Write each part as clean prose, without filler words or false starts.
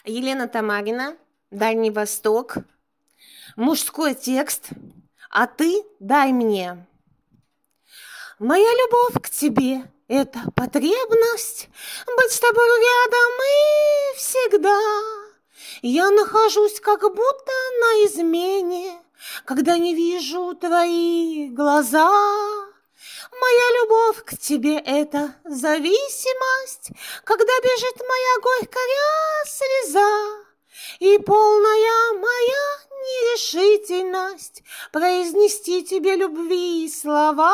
Елена Тамарина, Дальний Восток, мужской текст, а ты дай мне. Моя любовь к тебе — это потребность быть с тобой рядом и всегда. Я нахожусь как будто на измене, когда не вижу твои глаза. Моя любовь к тебе — это зависимость, когда бежит моя горькая слеза, и полная моя нерешительность произнести тебе любви слова.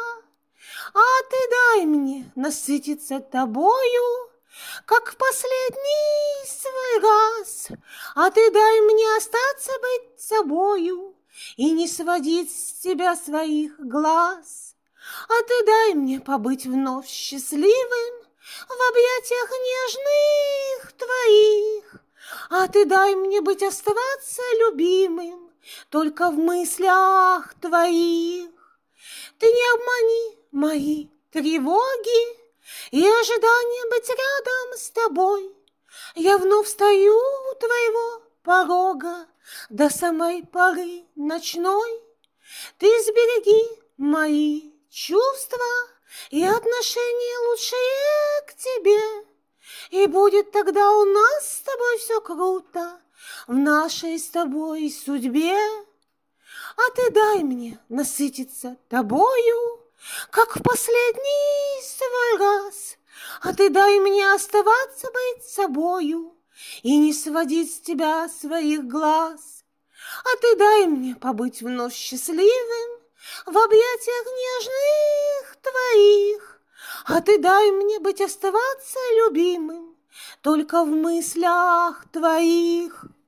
А ты дай мне насытиться тобою, как в последний свой раз. А ты дай мне остаться быть собою и не сводить с тебя своих глаз. А ты дай мне побыть вновь счастливым в объятиях нежных твоих. А ты дай мне быть, оставаться любимым только в мыслях твоих. Ты не обмани мои тревоги и ожидание быть рядом с тобой. Я вновь стою у твоего порога до самой поры ночной. Ты сбереги мои чувства и отношения лучшие к тебе, и будет тогда у нас с тобой все круто в нашей с тобой судьбе. А ты дай мне насытиться тобою, как в последний свой раз. А ты дай мне оставаться быть собою и не сводить с тебя своих глаз. А ты дай мне побыть вновь счастливым в объятиях нежных твоих. А ты дай мне быть, оставаться любимым только в мыслях твоих.